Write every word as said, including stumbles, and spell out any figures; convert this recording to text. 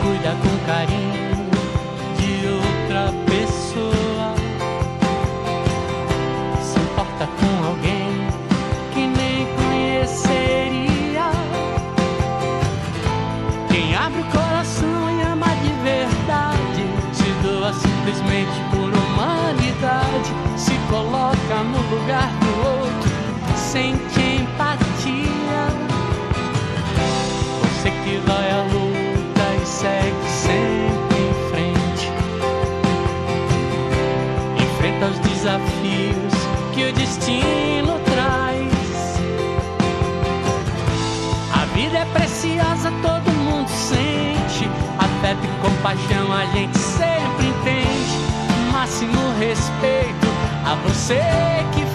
cuida com carinho de outra pessoa, se importa com alguém que nem conheceria. Quem abre o coração e ama de verdade, se doa simplesmente por humanidade, se coloca no lugar do outro, sente empatia. Você que vai à luta e segue sempre em frente, enfrenta os desafios que o destino traz. A vida é preciosa, todo mundo sente, afeto e compaixão a gente sempre entende. Máximo respeito a você que